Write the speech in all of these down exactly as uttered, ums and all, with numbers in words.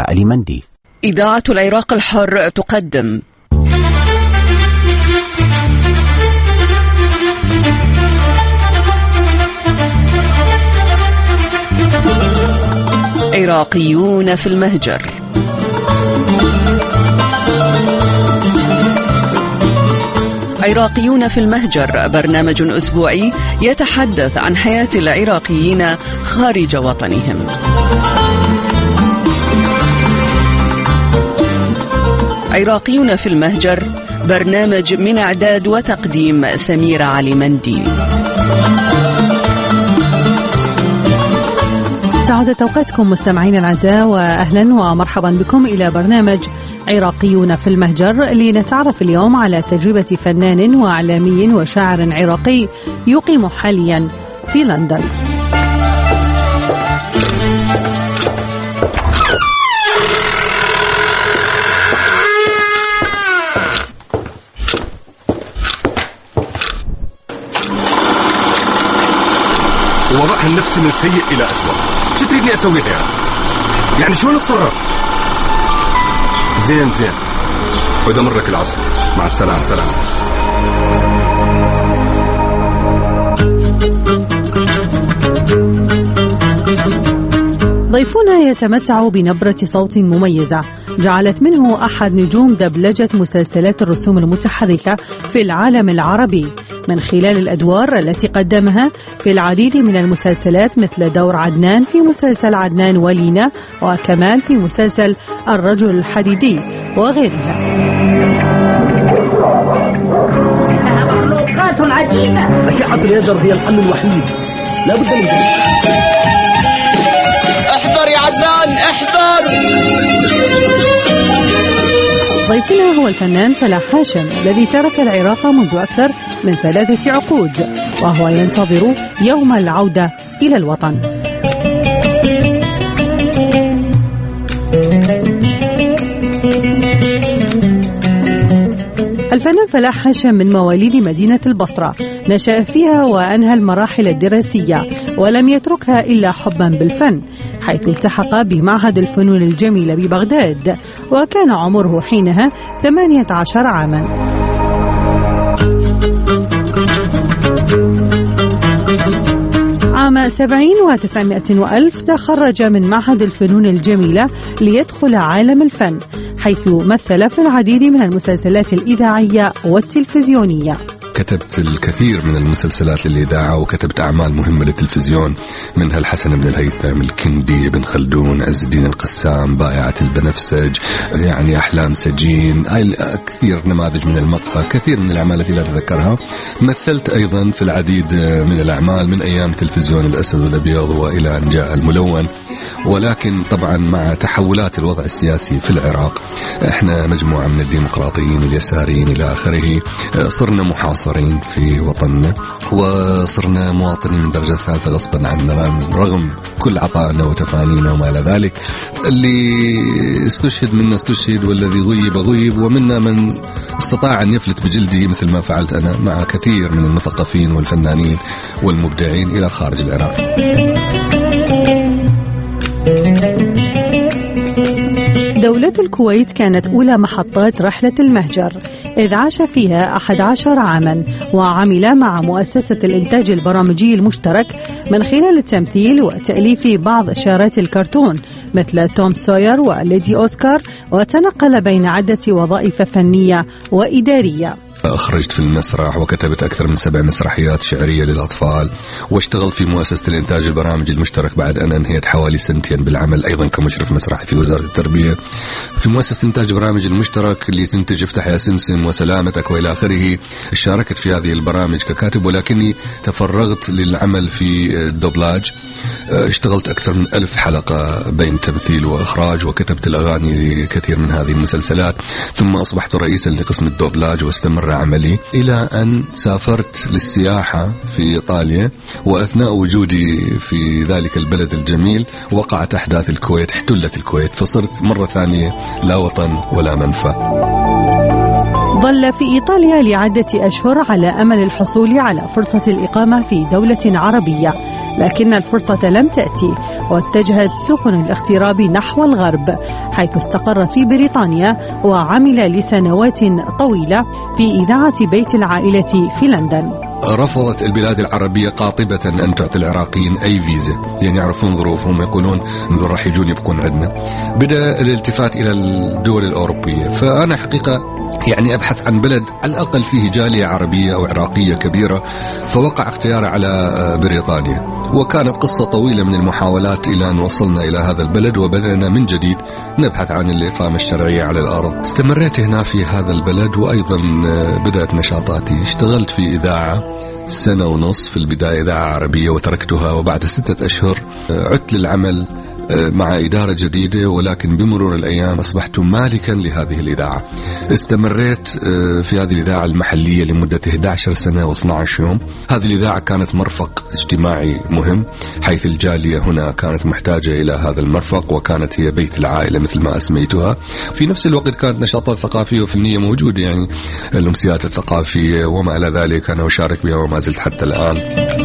علي مندي. إذاعة العراق الحر تقدم عراقيون في المهجر. عراقيون في المهجر برنامج أسبوعي يتحدث عن حياة العراقيين خارج وطنهم. عراقيون في المهجر برنامج من إعداد وتقديم سميرة علي مندي. سعادة أوقاتكم مستمعين الأعزاء، وأهلا ومرحبا بكم إلى برنامج عراقيون في المهجر، لنتعرف اليوم على تجربة فنان وإعلامي وشاعر عراقي يقيم حاليا في لندن. وضعها النفسي من سيء إلى أسوأ. شو تريدني أسوي يعني؟ يعني شلون أتصرف؟ زين زين، وإذا مرك العصر مع السلامة. السلامة. ضيفنا يتمتع بنبرة صوت مميزة جعلت منه أحد نجوم دبلجة مسلسلات الرسوم المتحركة في العالم العربي، من خلال الأدوار التي قدمها في العديد من المسلسلات مثل دور عدنان في مسلسل عدنان ولينا، وكمال في مسلسل الرجل الحديدي وغيرها. مخلوقات عجيبة. أشعة اليزر هي الحل الوحيد، لا بد من احذر يا عدنان احذر. ضيفنا هو الفنان فلاح هاشم الذي ترك العراق منذ أكثر من ثلاثة عقود، وهو ينتظر يوم العودة إلى الوطن. الفنان فلاح هاشم من مواليد مدينة البصرة، نشأ فيها وأنهى المراحل الدراسية ولم يتركها إلا حبا بالفن، حيث التحق بمعهد الفنون الجميلة ببغداد، وكان عمره حينها ثمانية عشر عاما. عام سبعين وتسعمائة وألف تخرج من معهد الفنون الجميلة ليدخل عالم الفن، حيث مثل في العديد من المسلسلات الإذاعية والتلفزيونية. كتبت الكثير من المسلسلات للإذاعة، وكتبت أعمال مهمة للتلفزيون، منها الحسن بن الهيثم، الكندي، ابن خلدون، عز الدين القسام، بائعة البنفسج، يعني أحلام سجين، هاي كثير نماذج من المقهى، كثير من الأعمال التي لا أتذكرها. مثلت أيضا في العديد من الأعمال من أيام تلفزيون الأسد والأبيض وإلى أن جاء الملون. ولكن طبعا مع تحولات الوضع السياسي في العراق، احنا مجموعة من الديمقراطيين اليساريين إلى آخره، صرنا محاصرين في وطننا، وصرنا مواطنين من درجة ثالثة غصبا عنا رغم كل عطائنا وتفانينا وما إلى ذلك. اللي استشهد منا استشهد، والذي غيب غيب، ومنا من استطاع أن يفلت بجلده مثل ما فعلت أنا مع كثير من المثقفين والفنانين والمبدعين إلى خارج العراق. دولة الكويت كانت أولى محطات رحلة المهجر، إذ عاش فيها أحد عشر عاما، وعمل مع مؤسسة الإنتاج البرامجي المشترك من خلال التمثيل وتأليف بعض إشارات الكرتون مثل توم سوير وليدي أوسكار، وتنقل بين عدة وظائف فنية وإدارية. أخرجت في المسرح وكتبت أكثر من سبع مسرحيات شعرية للأطفال، واشتغلت في مؤسسة الإنتاج البرامجي المشترك بعد أن أنهيت حوالي سنتين بالعمل أيضا كمشرف مسرحي في وزارة التربية. في مؤسسة الإنتاج البرامجي المشترك اللي تنتج افتح يا سمسم وسلامتك وإلى آخره، شاركت في هذه البرامج ككاتب، ولكني تفرغت للعمل في الدوبلاج. اشتغلت أكثر من ألف حلقة بين تمثيل وإخراج، وكتبت الأغاني لكثير من هذه المسلسلات، ثم أصبحت رئيسا لقسم الدوبلاج واستمر عملي إلى أن سافرت للسياحة في إيطاليا. وأثناء وجودي في ذلك البلد الجميل وقعت أحداث الكويت، احتلت الكويت، فصرت مرة ثانية لا وطن ولا منفى. ظل في إيطاليا لعدة أشهر على أمل الحصول على فرصة الإقامة في دولة عربية، لكن الفرصة لم تأتي، واتجهت سفن الاغتراب نحو الغرب، حيث استقر في بريطانيا وعمل لسنوات طويلة في إذاعة بيت العائلة في لندن. رفضت البلاد العربية قاطبة أن تعطي العراقيين أي فيزا، يعني يعرفون ظروفهم، يقولون انظر راح يجون يبقون عندنا. بدأ الالتفات إلى الدول الأوروبية، فأنا حقيقة يعني أبحث عن بلد على الأقل فيه جالية عربية أو عراقية كبيرة، فوقع اختياري على بريطانيا، وكانت قصة طويلة من المحاولات إلى أن وصلنا إلى هذا البلد وبدأنا من جديد نبحث عن الإقامة الشرعية على الأرض. استمريت هنا في هذا البلد، وأيضا بدأت نشاطاتي. اشتغلت في إذاعة سنة ونص في البداية، إذاعة عربية، وتركتها، وبعد ستة أشهر عدت للعمل مع إدارة جديدة، ولكن بمرور الأيام أصبحت مالكا لهذه الإذاعة. استمريت في هذه الإذاعة المحلية لمدة إحدى عشرة سنة واثني عشر يوم. هذه الإذاعة كانت مرفق اجتماعي مهم، حيث الجالية هنا كانت محتاجة إلى هذا المرفق، وكانت هي بيت العائلة مثل ما أسميتها. في نفس الوقت كانت نشاطات ثقافية وفنية موجودة، يعني الأمسيات الثقافية وما إلى ذلك أنا أشارك بها وما زلت حتى الآن.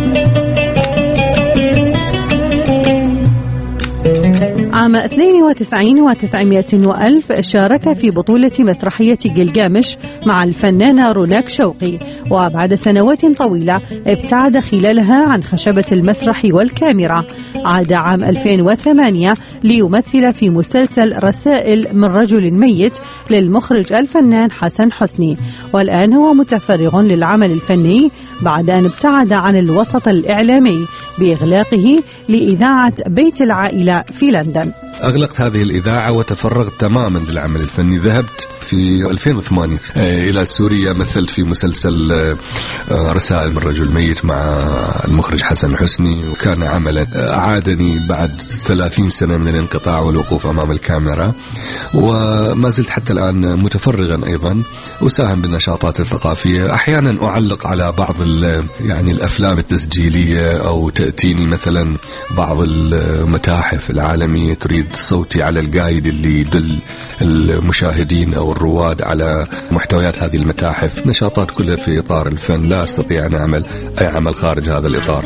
عام اثنين وتسعين وتسعمائة وألف شارك في بطولة مسرحية جلجامش مع الفنانة روناك شوقي، وبعد سنوات طويلة ابتعد خلالها عن خشبة المسرح والكاميرا. عاد عام ألفين وثمانية ليمثل في مسلسل رسائل من رجل ميت للمخرج الفنان حسن حسني، والآن هو متفرغ للعمل الفني بعد أن ابتعد عن الوسط الإعلامي بإغلاقه لإذاعة بيت العائلة في لندن. أغلقت هذه الإذاعة وتفرغت تماما للعمل الفني. ذهبت في ألفين وثمانية إلى سوريا، مثلت في مسلسل رسائل من رجل ميت مع المخرج حسن حسني، وكان عملا أعادني بعد ثلاثين سنة من الانقطاع والوقوف أمام الكاميرا، وما زلت حتى الآن متفرغا أيضا، أساهم بالنشاطات الثقافية. أحيانا أعلق على بعض يعني الأفلام التسجيلية، أو تأتيني مثلا بعض المتاحف العالمية تريد صوتي على القايد اللي يدل المشاهدين أو الرواد على محتويات هذه المتاحف. نشاطات كلها في إطار الفن، لا أستطيع أن أعمل أي عمل خارج هذا الإطار.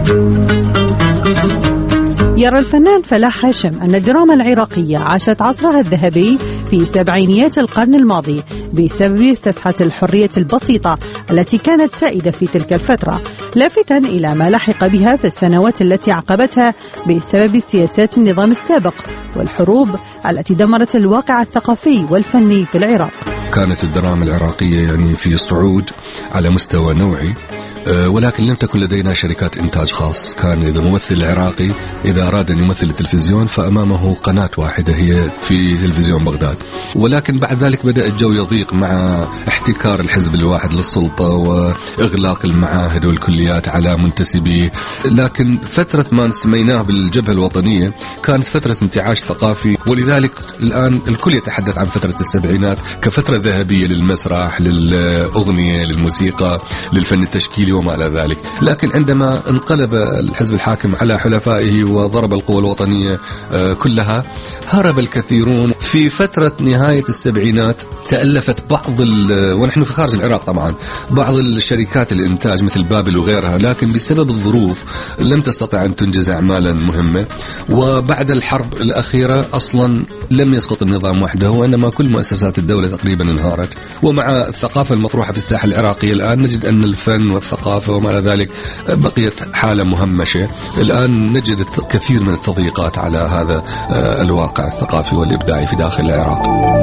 يرى الفنان فلاح هاشم أن الدراما العراقية عاشت عصرها الذهبي في سبعينيات القرن الماضي بسبب فسحة الحرية البسيطة التي كانت سائدة في تلك الفترة، لافتا إلى ما لحق بها في السنوات التي عقبتها بسبب سياسات النظام السابق والحروب التي دمرت الواقع الثقافي والفني في العراق. كانت الدراما العراقية يعني في صعود على مستوى نوعي، ولكن لم تكن لدينا شركات إنتاج خاص. كان إذا ممثل عراقي إذا أراد أن يمثل التلفزيون فأمامه قناة واحدة هي في تلفزيون بغداد، ولكن بعد ذلك بدأ الجو يضيق مع احتكار الحزب الواحد للسلطة وإغلاق المعاهد والكليات على منتسبيه. لكن فترة ما سميناه بالجبهة الوطنية كانت فترة انتعاش ثقافي، ولذلك الآن الكل يتحدث عن فترة السبعينات كفترة ذهبية للمسرح، للأغنية، للموسيقى، للفن التشكيلي وما إلى ذلك. لكن عندما انقلب الحزب الحاكم على حلفائه وضرب القوى الوطنية كلها، هرب الكثيرون. في فترة نهاية السبعينات تألفت بعض ونحن في خارج العراق طبعا بعض الشركات الإنتاج مثل بابل وغيرها، لكن بسبب الظروف لم تستطع أن تنجز أعمالا مهمة. وبعد الحرب الأخيرة أصلا لم يسقط النظام وحده، وإنما كل مؤسسات الدولة تقريبا انهارت. ومع الثقافة المطروحة في الساحة العراقية الآن نجد أن الفن والثقافة وما إلى ذلك بقيت حالة مهمشة. الآن نجد كثير من التضييقات على هذا الواقع الثقافي والإبداعي في داخل العراق.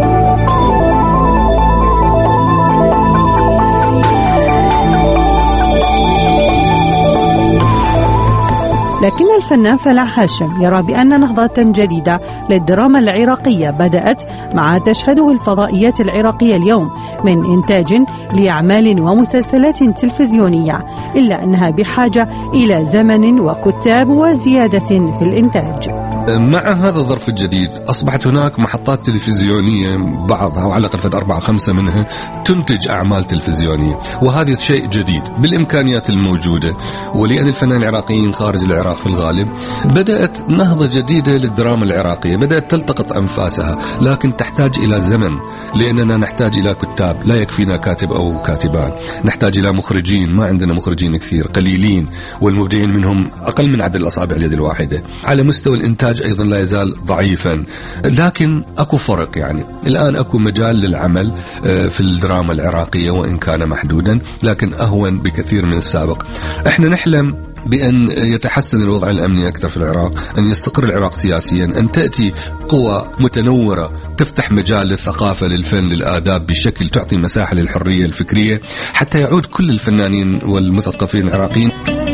لكن الفنان فلاح هاشم يرى بأن نهضة جديدة للدراما العراقية بدأت مع تشهده الفضائيات العراقية اليوم من إنتاج لأعمال ومسلسلات تلفزيونية، إلا أنها بحاجة إلى زمن وكتاب وزيادة في الإنتاج. مع هذا الظرف الجديد أصبحت هناك محطات تلفزيونية بعضها وعلى الأقل أربعة خمسة منها تنتج أعمال تلفزيونية، وهذا شيء جديد بالإمكانيات الموجودة. ولأن الفنانين العراقيين خارج العراق في الغالب بدأت نهضة جديدة للدراما العراقية، بدأت تلتقط أنفاسها، لكن تحتاج إلى زمن، لأننا نحتاج إلى كتاب، لا يكفينا كاتب أو كاتبان، نحتاج إلى مخرجين، ما عندنا مخرجين كثير، قليلين، والمبدعين منهم أقل من عدد الأصابع اليد الواحدة. على مستوى الإنتاج أيضا لا يزال ضعيفا، لكن أكو فرق. يعني الآن أكو مجال للعمل في الدراما العراقية وإن كان محدودا، لكن أهون بكثير من السابق. احنا نحلم بأن يتحسن الوضع الأمني أكثر في العراق، أن يستقر العراق سياسيا، أن تأتي قوى متنورة تفتح مجال للثقافة، للفن، للآداب بشكل تعطي مساحة للحرية الفكرية، حتى يعود كل الفنانين والمثقفين العراقيين.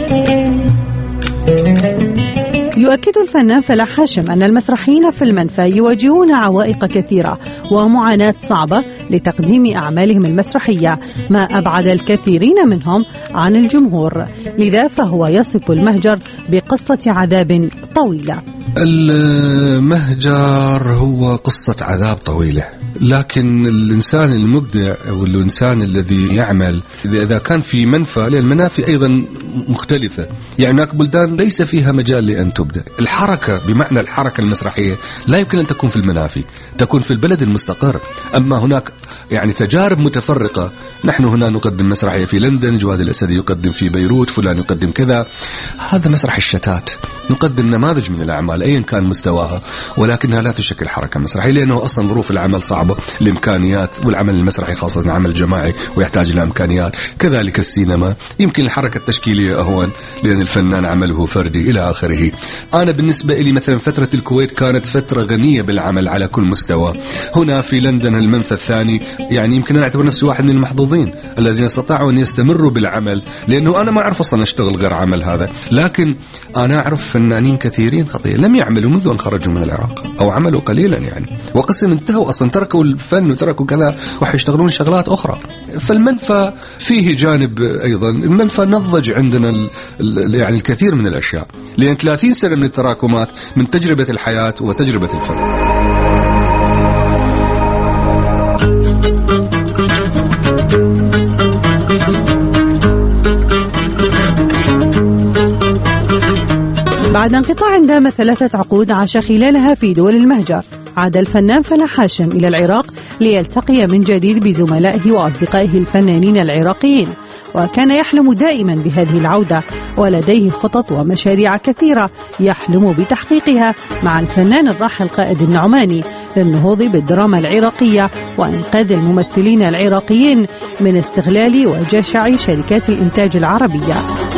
يؤكد الفنان فلاح هاشم أن المسرحيين في المنفى يواجهون عوائق كثيرة ومعاناة صعبة لتقديم أعمالهم المسرحية، ما أبعد الكثيرين منهم عن الجمهور، لذا فهو يصف المهجر بقصة عذاب طويلة. المهجر هو قصة عذاب طويلة، لكن الإنسان المبدع والإنسان الذي يعمل إذا كان في منفى، لأن المنافي أيضا مختلفة، يعني هناك بلدان ليس فيها مجال لأن تبدع. الحركة بمعنى الحركة المسرحية لا يمكن أن تكون في المنافي، تكون في البلد المستقر. أما هناك يعني تجارب متفرقة، نحن هنا نقدم مسرحية في لندن، جواد الأسدي يقدم في بيروت، فلان يقدم كذا، هذا مسرح الشتات. نقدم نماذج من الأعمال أيا كان مستواها، ولكنها لا تشكل حركة مسرحية، لأنه أصلا ظروف العمل صعبة، الإمكانيات، والعمل المسرحي خاصة عمل جماعي ويحتاج إلى إمكانيات. كذلك السينما يمكن الحركة التشكيلية أهون، لأن الفنان عمله فردي إلى آخره. أنا بالنسبة لي مثلا فترة الكويت كانت فترة غنية بالعمل على كل مستوى. هنا في لندن المنفى الثاني يعني يمكن أن أعتبر نفسي واحد من المحظوظين الذين استطاعوا أن يستمروا بالعمل، لأنه أنا ما أعرف أصلا أشتغل غير عمل هذا، لكن أنا أعرف فنانين كثيرين خطير لم يعملوا منذ أن خرجوا من العراق أو عملوا قليلا يعني، وقسم انتهوا أصلا، تركوا الفن وتركوا كذا وحيشتغلون شغلات أخرى. فالمنفى فيه جانب أيضا، المنفى نضج عندنا ال ال يعني الكثير من الأشياء، لأن ثلاثين سنة من التراكمات من تجربة الحياة وتجربة الفن. بعد انقطاع دام ثلاثة عقود عاش خلالها في دول المهجر، عاد الفنان فلاح هاشم إلى العراق ليلتقي من جديد بزملائه وأصدقائه الفنانين العراقيين، وكان يحلم دائما بهذه العودة، ولديه خطط ومشاريع كثيرة يحلم بتحقيقها مع الفنان الراحل قائد النعماني للنهوض بالدراما العراقية وإنقاذ الممثلين العراقيين من استغلال وجشع شركات الإنتاج العربية.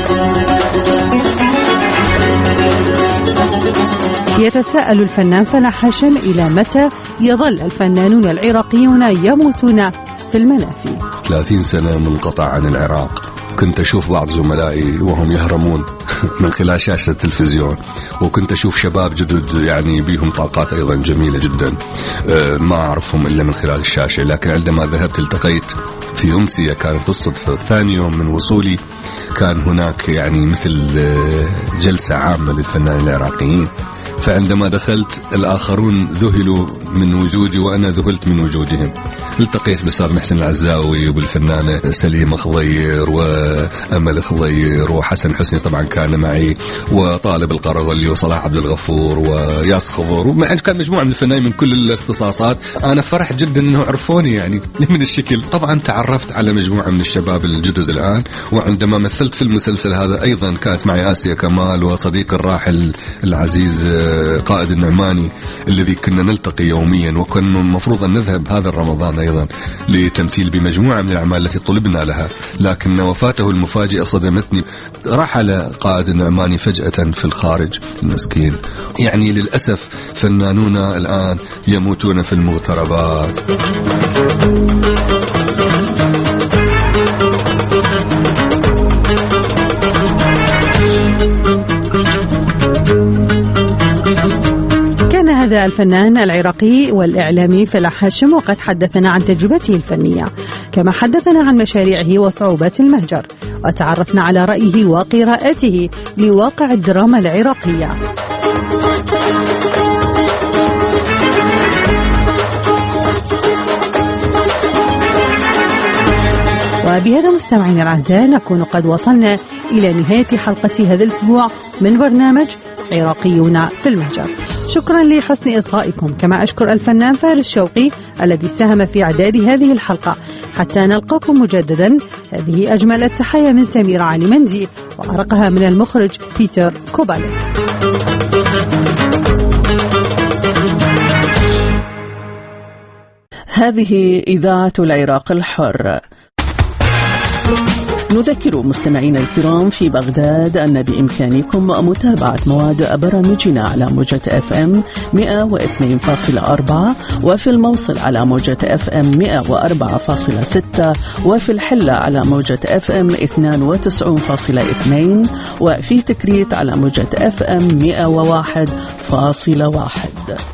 يتساءل الفنان فلاح هاشم إلى متى يظل الفنانون العراقيون يموتون في المنافي. ثلاثين سنة منقطع عن العراق، كنت أشوف بعض زملائي وهم يهرمون من خلال شاشة التلفزيون، وكنت أشوف شباب جدد يعني بيهم طاقات أيضا جميلة جدا ما أعرفهم إلا من خلال الشاشة. لكن عندما ذهبت التقيت في أمسية، كانت بالصدفة ثاني يوم من وصولي، كان هناك يعني مثل جلسة عامة للفنانين العراقيين، فعندما دخلت الآخرون ذهلوا من وجودي وأنا ذهلت من وجودهم. التقيت بالأستاذ محسن العزاوي وبالفنانة سليمة خضير وأمل خضير وحسن حسني طبعا كان معي، وطالب القرغلي وصلاح عبد الغفور وياس خضور، ومع كان مجموعة من الفنانين من كل الاختصاصات. أنا فرح جدا أنه عرفوني يعني من الشكل. طبعا تعرفت على مجموعة من الشباب الجدد الآن، وعندما مثلت في المسلسل هذا أيضا كانت معي آسيا كمال وصديق الراحل العزيز قائد النعماني الذي كنا نلتقي يوميا، وكنا المفروض أن نذهب هذا الرمضان أيضا لتمثيل بمجموعة من الأعمال التي طلبنا لها، لكن وفاته المفاجئة صدمتني. رحل قائد النعماني فجأة في الخارج المسكين. يعني للأسف فنانونا الآن يموتون في المغتربات. هذا الفنان العراقي والإعلامي فلاح هاشم، وقد حدثنا عن تجربته الفنية، كما حدثنا عن مشاريعه وصعوبات المهجر، وتعرفنا على رأيه وقراءته لواقع الدراما العراقية. وبهذا مستمعينا الأعزاء نكون قد وصلنا إلى نهاية حلقة هذا الأسبوع من برنامج عراقيون في المهجر. شكرا لحسن إصغائكم، كما أشكر الفنان فارس شوقي الذي ساهم في إعداد هذه الحلقة. حتى نلقاكم مجددا، هذه أجمل التحية من سميرة علي مندي، وأرقها من المخرج بيتر كوبالي. هذه إذاعة العراق الحر. نذكر مستمعينا الكرام في بغداد أن بإمكانكم متابعة مواد برامجنا على موجة اف ام مئة واثنين فاصلة أربعة، وفي الموصل على موجة اف ام مئة وأربعة فاصلة ستة، وفي الحلة على موجة اف ام اثنين وتسعين فاصلة اثنين، وفي تكريت على موجة اف ام مئة وواحد فاصلة واحد.